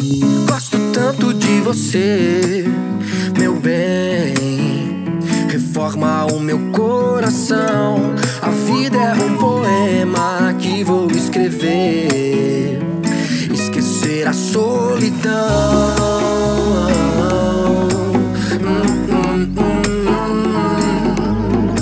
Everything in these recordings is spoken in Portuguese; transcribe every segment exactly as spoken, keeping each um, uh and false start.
Gosto tanto de você, meu bem. Reforma o meu coração. A vida é um poema que vou escrever. Esquecer a solidão. hum, hum, hum.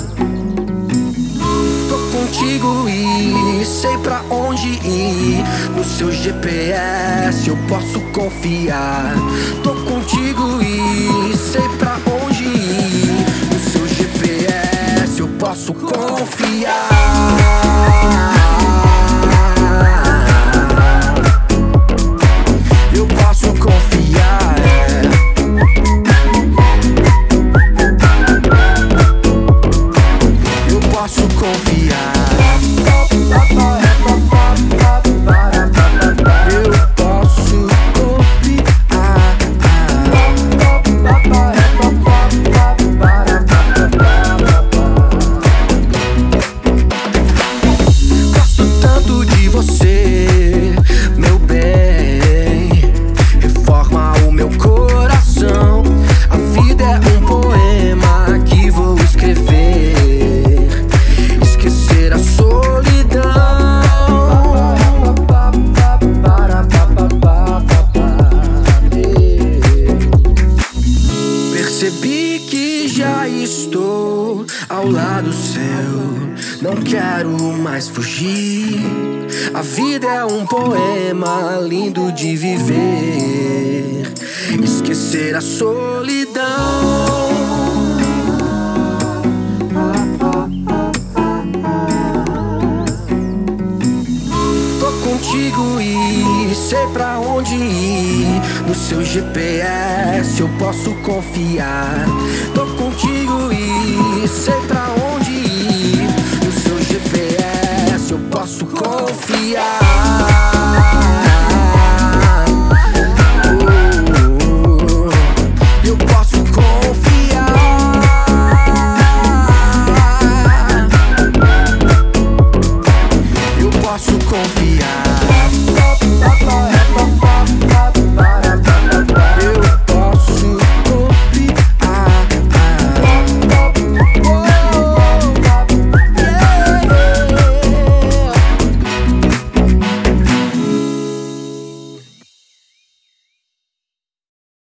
Tô contigo e sei pra onde ir. No seu G P S eu posso confiar. Tô contigo e sei pra onde ir. No seu G P S eu posso confiar. Eu posso confiar, é. Eu posso confiar. Você, meu bem, reforma o meu coração. A vida é um poema que vou escrever. Esquecer a solidão. Percebi que já estou ao lado seu. Não quero mais fugir. A vida é um poema lindo de viver. Esquecer a solidão. Tô contigo e sei pra onde ir. No seu G P S eu posso confiar. Tô contigo e sei pra onde ir. No seu G P S eu posso confiar.